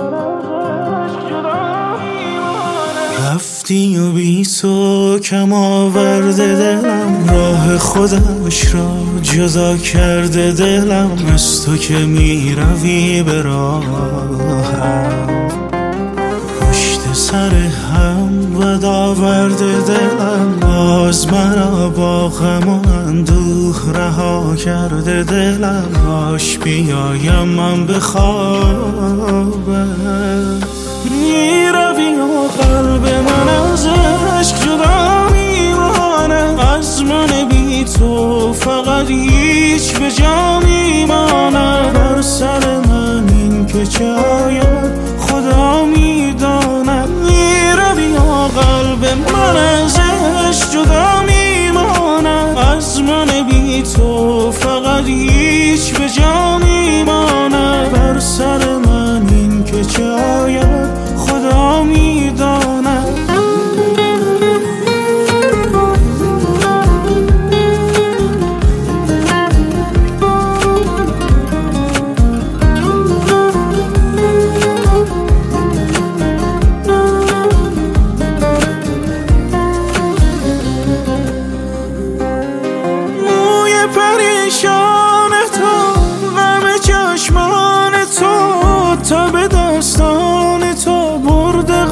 رفتی و بی تو کم آورده دلم، راه خودش را جدا کرده دلم. از تو که می روی به راهم، پشت سر هم و آورده دلم. باز مرا با غم و اندوه رها کرده دلم. باش بیایم من به خوابم، می روی و قلب من از عشق جدا میمانه. از من بی تو فقط هیچ به جا میمانه. بر سر من این که چه آید خدا میدانه. می روی و قلب من از عشق جدا میمانه. از من بی تو فقط هیچ به جا میمانه. بر سر من این که چه آید خدا میداند. موی پریشان تو، غم چشمان تو، تا به داستان تو برده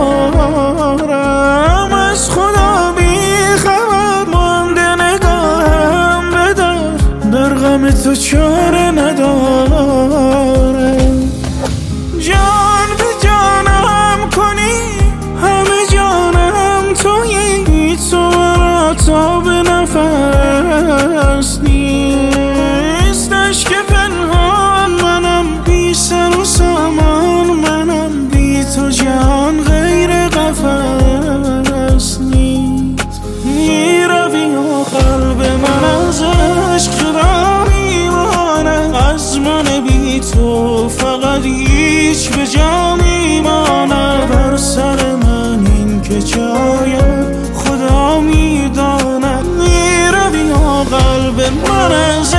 قرارم. از خدا بی خبر مانده نگاهم به در غم تو چاره ندارم. جان به جانم کنی همه جانم تویی. تو مرا تا به نفس نیستش که پنهان منم، بی سر و سامان منم. بی تو جهان غیر قفس نیست. می روی و قلب من از عشق جدا میمانه. از من بی تو فقط هیچ به جا میمانه. بر سر من این که چه آید خدا میداند. می روی و قلب من از